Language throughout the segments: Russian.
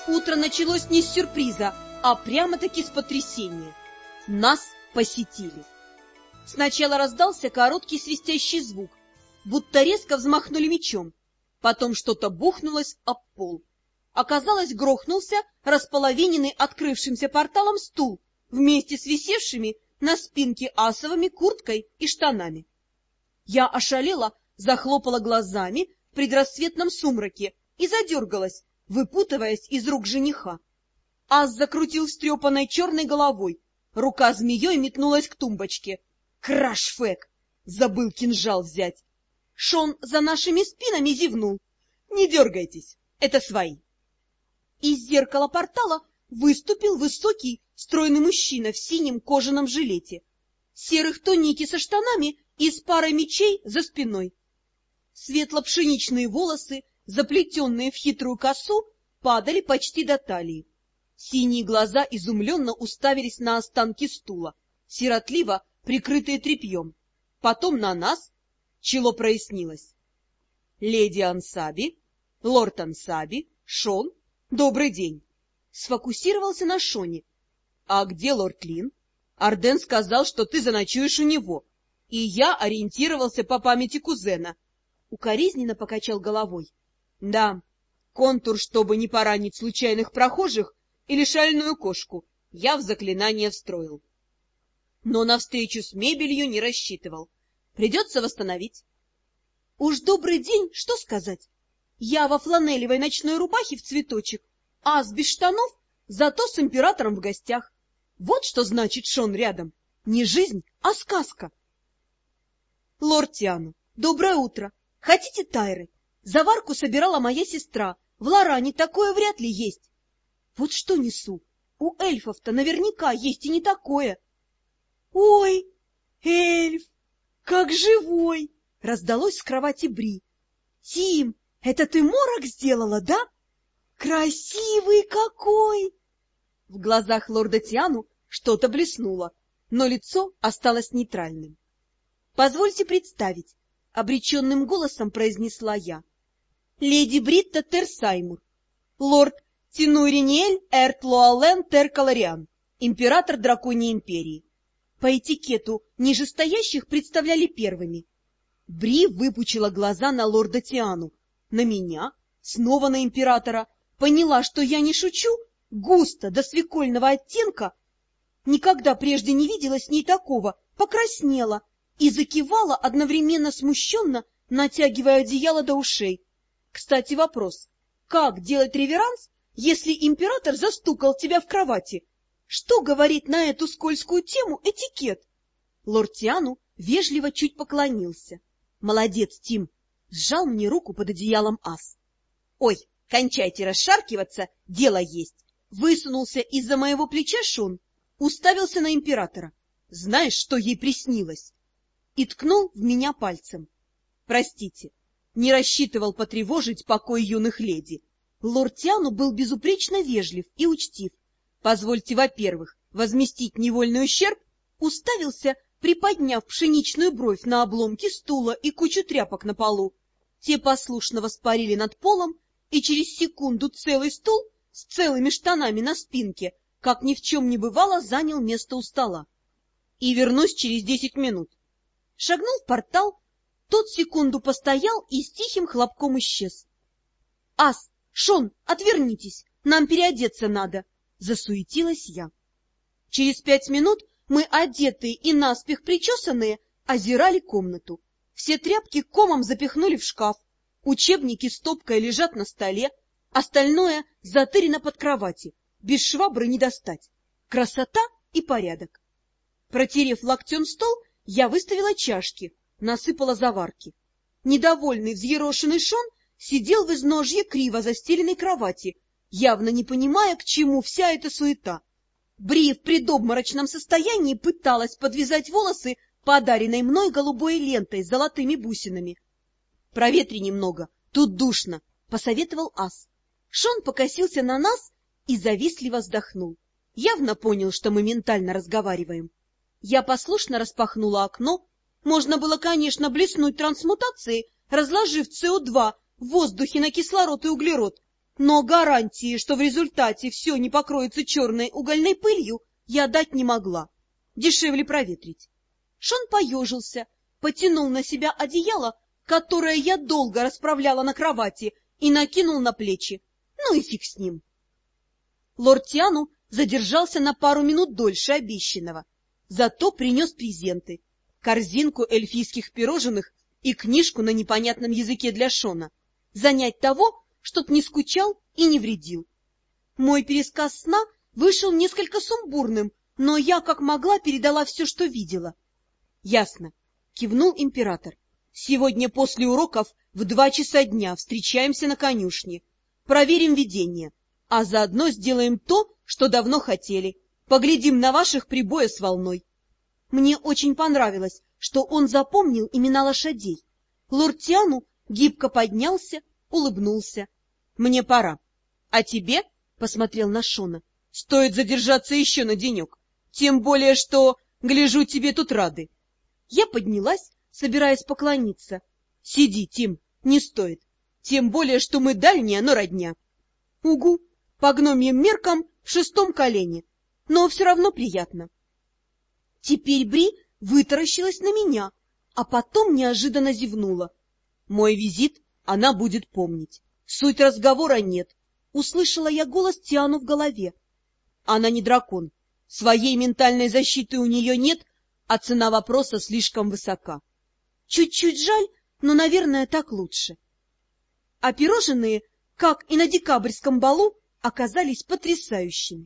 Утро началось не с сюрприза, а прямо-таки с потрясения. Нас посетили. Сначала раздался короткий свистящий звук, будто резко взмахнули мечом. Потом что-то бухнулось об пол. Оказалось, грохнулся располовиненный открывшимся порталом стул вместе с висевшими на спинке асовыми курткой и штанами. Я ошалела, захлопала глазами в предрассветном сумраке и задергалась, выпутываясь из рук жениха. Ас закрутил встрепанной черной головой, рука змеей метнулась к тумбочке. Краш-фэк! Забыл кинжал взять. Шон за нашими спинами зевнул. Не дергайтесь, это свои. Из зеркала портала выступил высокий, стройный мужчина в синем кожаном жилете, серых тунике со штанами и с парой мечей за спиной. Светло-пшеничные волосы, заплетенные в хитрую косу, падали почти до талии. Синие глаза изумленно уставились на останки стула, сиротливо прикрытые тряпьем. Потом на нас. Чело прояснилось. Леди Ансаби, лорд Ансаби, Шон, добрый день. Сфокусировался на Шоне. А где лорд Лин? Арден сказал, что ты заночуешь у него. И я ориентировался по памяти кузена. Укоризненно покачал головой. Да, контур, чтобы не поранить случайных прохожих или шальную кошку, я в заклинание встроил. Но на встречу с мебелью не рассчитывал. Придется восстановить. Уж добрый день, что сказать? Я во фланелевой ночной рубахе в цветочек, а без штанов, зато с императором в гостях. Вот что значит Шон рядом. Не жизнь, а сказка. Лорд Тиану, доброе утро. Хотите тайры? Заварку собирала моя сестра. В Лоране такое вряд ли есть. Вот что несу. У эльфов-то наверняка есть и не такое. Ой, эльф, как живой! Раздалось с кровати Бри. Тим, это ты морок сделала, да? Красивый какой! В глазах лорда Тиану что-то блеснуло, но лицо осталось нейтральным. Позвольте представить, обреченным голосом произнесла я. Леди Бритта Терсаймур, лорд Тинуриниэль Эртлуален Теркалариан, император Драконьей империи. По этикету нижестоящих представляли первыми. Бри выпучила глаза на лорда Тиану, на меня, снова на императора, поняла, что я не шучу, густо, до свекольного оттенка, никогда прежде не видела с ней такого, покраснела и закивала одновременно смущенно, натягивая одеяло до ушей. Кстати, вопрос, как делать реверанс, если император застукал тебя в кровати? Что говорит на эту скользкую тему этикет? Лорд Тиану вежливо чуть поклонился. Молодец, Тим, сжал мне руку под одеялом Ас. Ой, кончайте расшаркиваться, дело есть. Высунулся из-за моего плеча Шон, уставился на императора. Знаешь, что ей приснилось? И ткнул в меня пальцем. Простите, не рассчитывал потревожить покой юных леди. Лорд Тиану был безупречно вежлив и учтив. Позвольте, во-первых, возместить невольный ущерб, уставился, приподняв пшеничную бровь на обломке стула и кучу тряпок на полу. Те послушно воспарили над полом, и через секунду целый стул с целыми штанами на спинке, как ни в чем не бывало, занял место у стола. И вернусь через 10 минут. Шагнул в портал, тот секунду постоял и с тихим хлопком исчез. — Ас, Шон, отвернитесь, нам переодеться надо, — засуетилась я. Через 5 минут мы, одетые и наспех причесанные, озирали комнату. Все тряпки комом запихнули в шкаф, учебники стопкой лежат на столе, остальное затырено под кровати, без швабры не достать. Красота и порядок. Протерев локтем стол, я выставила чашки, насыпала заварки. Недовольный взъерошенный Шон сидел в изножье криво застеленной кровати, явно не понимая, к чему вся эта суета. Бри в предобморочном состоянии пыталась подвязать волосы подаренной мной голубой лентой с золотыми бусинами. — Проветри немного, тут душно, — посоветовал Ас. Шон покосился на нас и завистливо вздохнул. Явно понял, что мы ментально разговариваем. Я послушно распахнула окно. Можно было, конечно, блеснуть трансмутацией, разложив СО2 в воздухе на кислород и углерод, но гарантии, что в результате все не покроется черной угольной пылью, я дать не могла. Дешевле проветрить. Шон поежился, потянул на себя одеяло, которое я долго расправляла на кровати, и накинул на плечи. Ну и фиг с ним. Лорд Тиану задержался на пару минут дольше обещанного, зато принес презенты, корзинку эльфийских пирожных и книжку на непонятном языке для Шона. Занять того, чтоб не скучал и не вредил. Мой пересказ сна вышел несколько сумбурным, но я как могла передала все, что видела. — Ясно, — кивнул император. — Сегодня после уроков в 2 часа дня встречаемся на конюшне. Проверим видение, а заодно сделаем то, что давно хотели. Поглядим на ваших прибоя с волной. Мне очень понравилось, что он запомнил имена лошадей. Лорд Тиану гибко поднялся, улыбнулся. — Мне пора. А тебе, — посмотрел на Шона, — стоит задержаться еще на денек. Тем более, что, гляжу, тебе тут рады. Я поднялась, собираясь поклониться. — Сиди, Тим, не стоит. Тем более, что мы дальняя, но родня. — Угу, по гномьим меркам в 6-м колене, но все равно приятно. Теперь Бри вытаращилась на меня, а потом неожиданно зевнула. Мой визит она будет помнить. Суть разговора нет. Услышала я голос Тиану в голове. Она не дракон. Своей ментальной защиты у нее нет, а цена вопроса слишком высока. Чуть-чуть жаль, но, наверное, так лучше. А пирожные, как и на декабрьском балу, оказались потрясающими.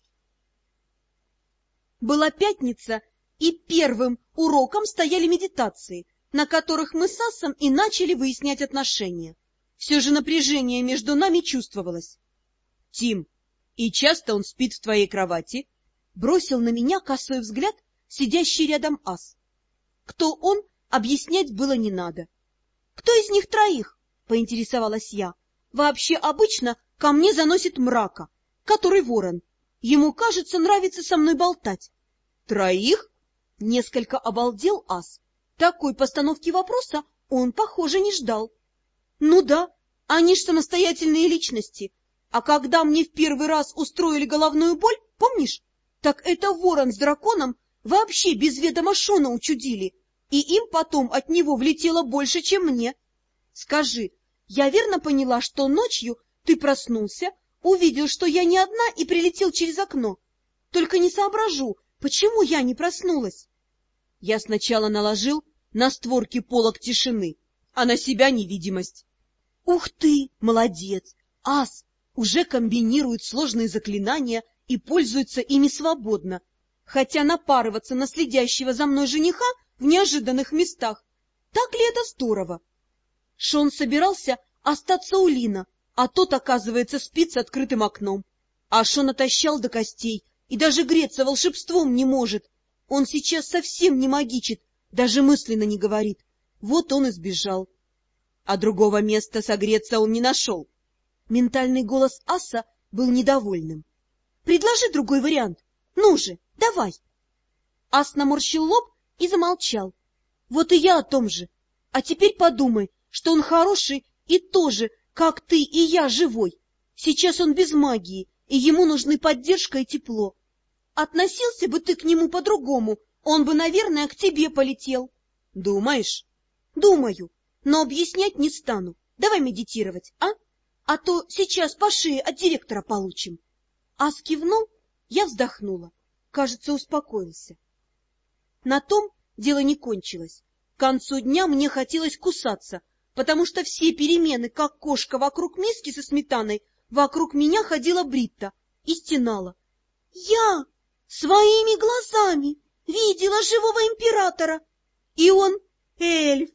Была пятница, и первым уроком стояли медитации, на которых мы с Асом и начали выяснять отношения. Все же напряжение между нами чувствовалось. — Тим, и часто он спит в твоей кровати? — бросил на меня косой взгляд сидящий рядом Ас. Кто он, объяснять было не надо. — Кто из них троих? — поинтересовалась я. — Вообще обычно ко мне заносит Мрака, который ворон. Ему, кажется, нравится со мной болтать. — Троих? — несколько обалдел Ас. Такой постановки вопроса он, похоже, не ждал. — Ну да, они ж самостоятельные личности. А когда мне в первый раз устроили головную боль, помнишь? Так это ворон с драконом вообще без ведома Шона учудили, и им потом от него влетело больше, чем мне. Скажи, я верно поняла, что ночью ты проснулся, увидел, что я не одна, и прилетел через окно? Только не соображу, почему я не проснулась. Я сначала наложил на створки полог тишины, а на себя невидимость. Ух ты, молодец! Ас уже комбинирует сложные заклинания и пользуется ими свободно, хотя напарываться на следящего за мной жениха в неожиданных местах, так ли это здорово? Шон собирался остаться у Лина, а тот, оказывается, спит с открытым окном. А Шон отощал до костей и даже греться волшебством не может. Он сейчас совсем не магичит, даже мысленно не говорит. Вот он и сбежал. А другого места согреться он не нашел. Ментальный голос Аса был недовольным. — Предложи другой вариант. Ну же, давай. Ас наморщил лоб и замолчал. — Вот и я о том же. А теперь подумай, что он хороший и тоже, как ты и я, живой. Сейчас он без магии, и ему нужны поддержка и тепло. Относился бы ты к нему по-другому, он бы, наверное, к тебе полетел. — Думаешь? — Думаю, но объяснять не стану. Давай медитировать, а? А то сейчас по шее от директора получим. Ас кивнул, я вздохнула. Кажется, успокоился. На том дело не кончилось. К концу дня мне хотелось кусаться, потому что все перемены, как кошка вокруг миски со сметаной, вокруг меня ходила Бритта и стенала. Я своими глазами видела живого императора, и он эльф.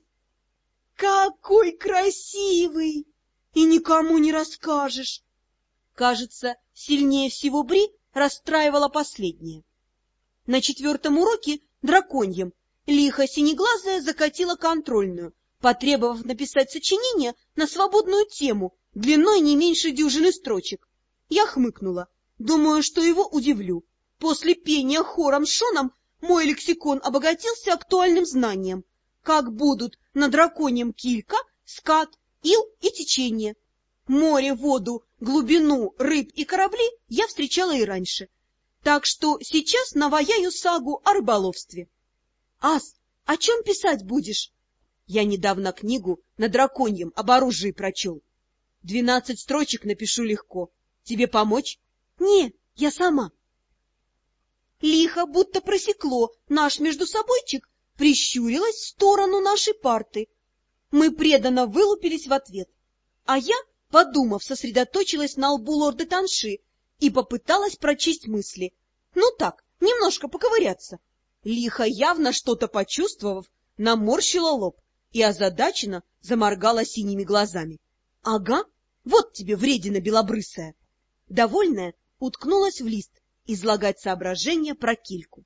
Какой красивый! И никому не расскажешь. Кажется, сильнее всего Бри расстраивала последнее. На 4-м уроке драконьем лихо синеглазая закатила контрольную, потребовав написать сочинение на свободную тему, длиной не меньше дюжины строчек. Я хмыкнула, думаю, что его удивлю. После пения хором с Шоном мой лексикон обогатился актуальным знанием, как будут на драконьем килька, скат, ил и течение. Море, воду, глубину, рыб и корабли я встречала и раньше. Так что сейчас наваяю сагу о рыболовстве. Ас, о чем писать будешь? Я недавно книгу на драконьем об оружии прочел. 12 строчек напишу легко. Тебе помочь? Не, я сама. Лихо, будто просекло наш междусобойчик, прищурилась в сторону нашей парты. Мы преданно вылупились в ответ, а я, подумав, сосредоточилась на лбу лорда Танши и попыталась прочесть мысли. Ну так, немножко поковыряться. Лихо, явно что-то почувствовав, наморщила лоб и озадаченно заморгала синими глазами. — Ага, вот тебе вредина белобрысая. Довольная, уткнулась в лист излагать соображения про кильку.